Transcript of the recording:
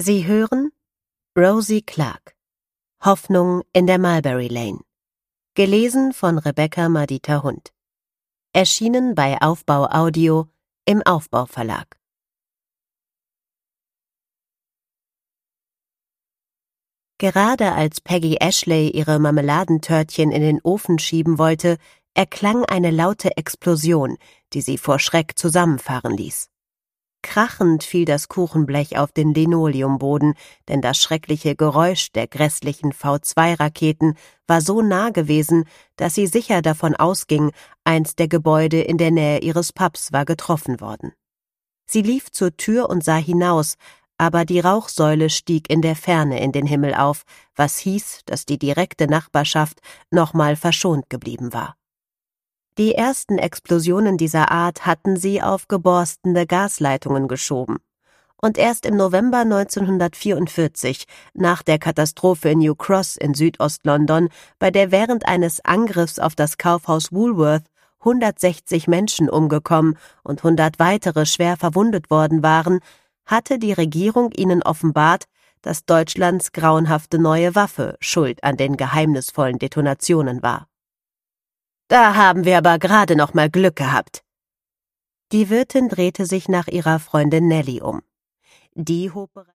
Sie hören Rosie Clark. Hoffnung in der Mulberry Lane. Gelesen von Rebecca Madita Hund. Erschienen bei Aufbau Audio im Aufbau Verlag. Gerade als Peggy Ashley ihre Marmeladentörtchen in den Ofen schieben wollte, erklang eine laute Explosion, die sie vor Schreck zusammenfahren ließ. Krachend fiel das Kuchenblech auf den Linoleumboden, denn das schreckliche Geräusch der grässlichen V2-Raketen war so nah gewesen, dass sie sicher davon ausging, eins der Gebäude in der Nähe ihres Pubs war getroffen worden. Sie lief zur Tür und sah hinaus, aber die Rauchsäule stieg in der Ferne in den Himmel auf, was hieß, dass die direkte Nachbarschaft nochmal verschont geblieben war. Die ersten Explosionen dieser Art hatten sie auf geborstene Gasleitungen geschoben. Und erst im November 1944, nach der Katastrophe in New Cross in Südost-London, bei der während eines Angriffs auf das Kaufhaus Woolworth 160 Menschen umgekommen und 100 weitere schwer verwundet worden waren, hatte die Regierung ihnen offenbart, dass Deutschlands grauenhafte neue Waffe schuld an den geheimnisvollen Detonationen war. »Da haben wir aber gerade noch mal Glück gehabt.« Die Wirtin drehte sich nach ihrer Freundin Nellie um. Die hob